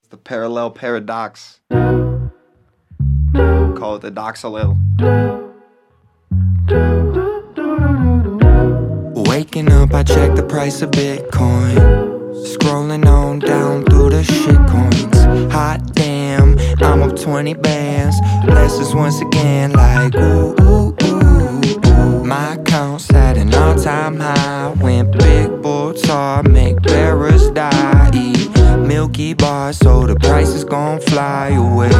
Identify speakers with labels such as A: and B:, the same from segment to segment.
A: The parallel paradox. Call it the doxalil.
B: Waking up, I check the price of Bitcoin. Scrolling on down through the shit coins. Hot damn, I'm up 20 bands. Blessings once again, like ooh, ooh, ooh, ooh. My account's at an all-time high. Went big bull tar, make bearers die. Eat Milky Bar, so the price is gon' fly away.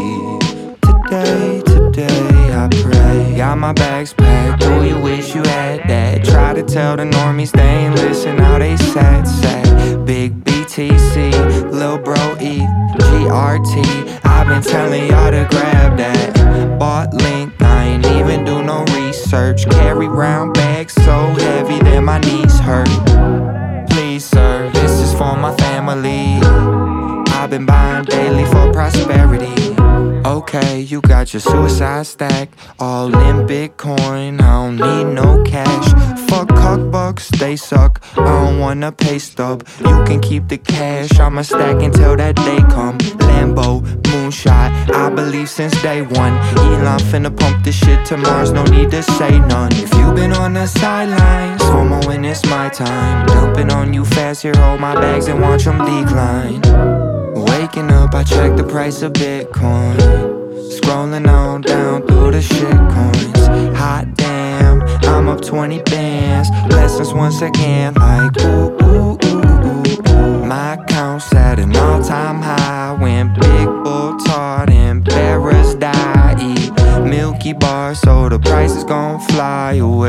B: Today I pray. Got my bags packed, do you wish you had that? Try to tell the normies they ain't listen, now they sad. Big BTC, Lil Bro E, GRT, I've been telling y'all to grab that. Bought Link, I ain't even do no research. Carry round bags so heavy that my knees hurt. Please sir, this is for my family. I've been buying daily for prosperity. Okay, you got your suicide stack, all in Bitcoin, I don't need no cash. Fuck cuckbucks, they suck, I don't want a pay stub. You can keep the cash, I'ma stack until that day come. Lambo, moonshot, I believe since day one. Elon finna pump this shit to Mars, no need to say none. If you been on the sidelines, FOMO when it's my time. Dumping on you fast, here hold my bags and watch them decline. Waking up, I check the price of Bitcoin. Scrolling on down through the shit coins. Hot damn, I'm up 20 bands. Blessings once again, like ooh, ooh, ooh, ooh, ooh. My account's at an all-time high. Went big bull tart and bearers die. Eat Milky Bar, so the price is gon' fly away.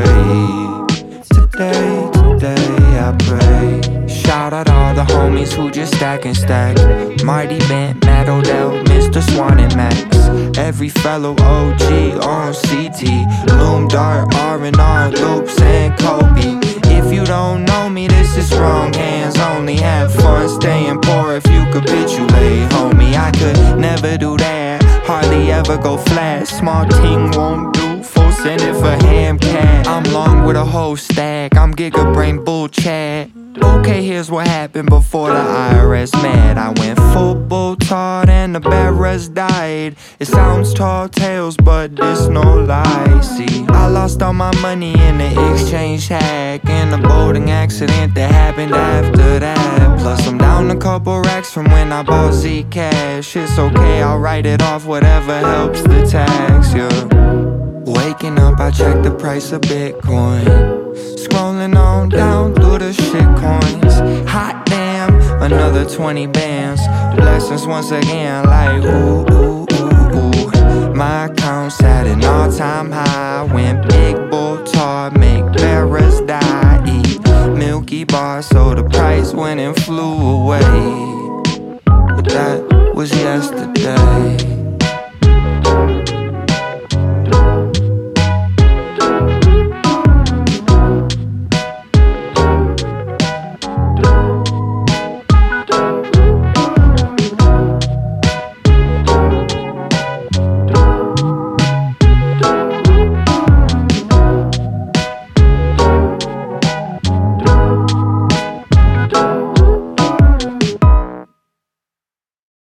B: Today I pray. Shout out all the homies who just stack and stack. Marty Bent, Matt Odell, Mr. Swan and Max. Every fellow OG on CT. Loom Dart, R&R, Loops and Kobe. If you don't know me, this is wrong hands only. Have fun staying poor if you capitulate, homie. I could never do that, hardly ever go flat. Small team won't do, full send it for ham cat. I'm long with a whole stack, I'm giga brain bull chat. Okay, here's what happened before the IRS mad. I went full bull tart and the bearers died. It sounds tall tales, but this no lie. See, I lost all my money in the exchange hack and the boating accident that happened after that. Plus I'm down a couple racks from when I bought Zcash. It's okay, I'll write it off, whatever helps the tax, yeah. Waking up, I check the price of Bitcoin. Scrolling on down through the shit coins. Hot damn, another 20 bands. Blessings once again, like ooh, ooh, ooh, ooh. My account's at an all-time high. Went big bull tart, make bearers die. Eat Milky Bar, so the price went and flew away. But that was yesterday.